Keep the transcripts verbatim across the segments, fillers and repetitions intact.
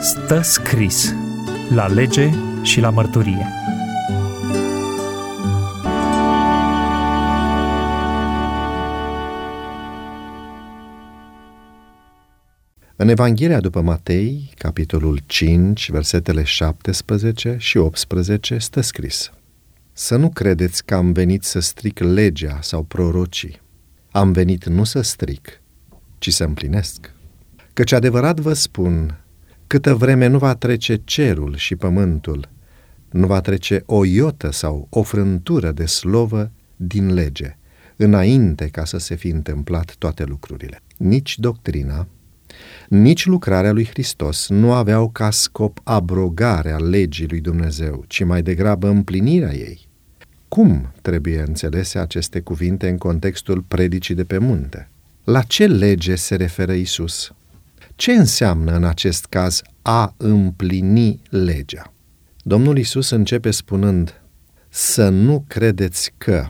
Stă scris la lege și la mărturie. În Evanghelia după Matei, capitolul cinci, versetele șaptesprezece și optsprezece, stă scris: Să nu credeți că am venit să stric legea sau prorocii. Am venit nu să stric, ci să împlinesc. Căci adevărat vă spun, câtă vreme nu va trece cerul și pământul, nu va trece o iotă sau o frântură de slovă din lege, înainte ca să se fi întâmplat toate lucrurile. Nici doctrina, nici lucrarea lui Hristos nu aveau ca scop abrogarea legii lui Dumnezeu, ci mai degrabă împlinirea ei. Cum trebuie înțelese aceste cuvinte în contextul predicii de pe munte? La ce lege se referă Iisus? Ce înseamnă în acest caz a împlini legea? Domnul Iisus începe spunând: să nu credeți că.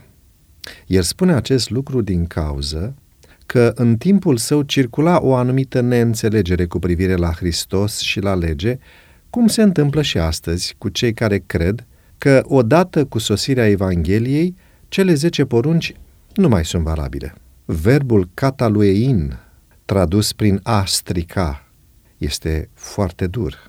El spune acest lucru din cauză că în timpul său circula o anumită neînțelegere cu privire la Hristos și la lege, cum se întâmplă și astăzi cu cei care cred că odată cu sosirea Evangheliei, cele zece porunci nu mai sunt valabile. Verbul cataluein, tradus prin a strica, este foarte dur.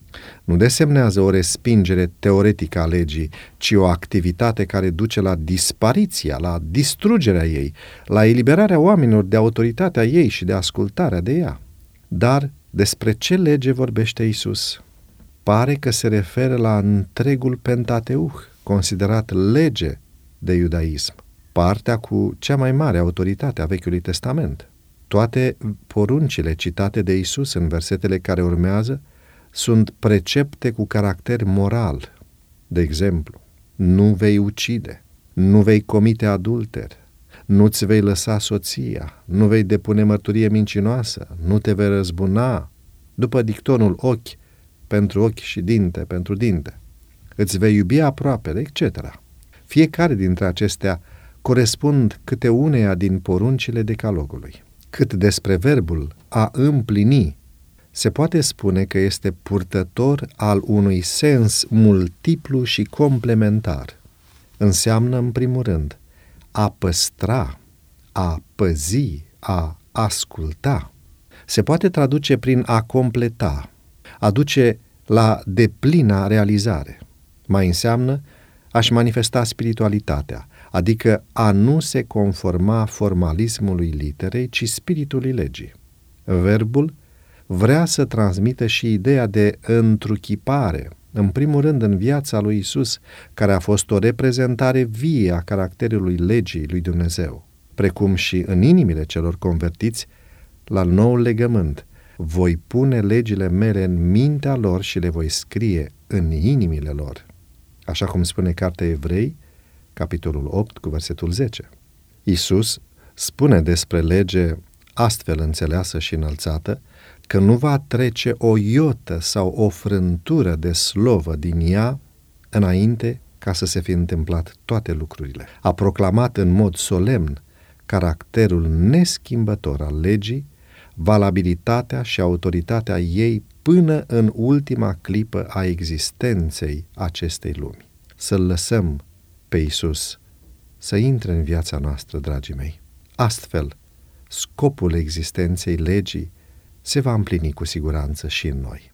Nu desemnează o respingere teoretică a legii, ci o activitate care duce la dispariția, la distrugerea ei, la eliberarea oamenilor de autoritatea ei și de ascultarea de ea. Dar despre ce lege vorbește Iisus? Pare că se referă la întregul Pentateuch, considerat lege de iudaism, partea cu cea mai mare autoritate a Vechiului Testament. Toate poruncile citate de Iisus în versetele care urmează sunt precepte cu caracter moral. De exemplu, nu vei ucide, nu vei comite adulter, nu-ți vei lăsa soția, nu vei depune mărturie mincinoasă, nu te vei răzbuna, după dictonul ochi pentru ochi și dinte pentru dinte, îți vei iubi aproapele, et cetera. Fiecare dintre acestea corespund câte uneia din poruncile decalogului. Cât despre verbul a împlini, se poate spune că este purtător al unui sens multiplu și complementar. Înseamnă, în primul rând, a păstra, a păzi, a asculta. Se poate traduce prin a completa, a duce la deplina realizare. Mai înseamnă a-și manifesta spiritualitatea, adică a nu se conforma formalismului literei, ci spiritului legii. Verbul vrea să transmită și ideea de întruchipare, în primul rând în viața lui Iisus, care a fost o reprezentare vie a caracterului legii lui Dumnezeu, precum și în inimile celor convertiți la noul legământ. Voi pune legile mele în mintea lor și le voi scrie în inimile lor. Așa cum spune Cartea Evrei, capitolul opt, cu versetul zece. Iisus spune despre lege astfel înțeleasă și înălțată, că nu va trece o iotă sau o frântură de slovă din ea înainte ca să se fi întâmplat toate lucrurile. A proclamat în mod solemn caracterul neschimbător al legii, valabilitatea și autoritatea ei până în ultima clipă a existenței acestei lumi. Să-L lăsăm pe Iisus să intre în viața noastră, dragii mei. Astfel, scopul existenței legii se va împlini cu siguranță și în noi.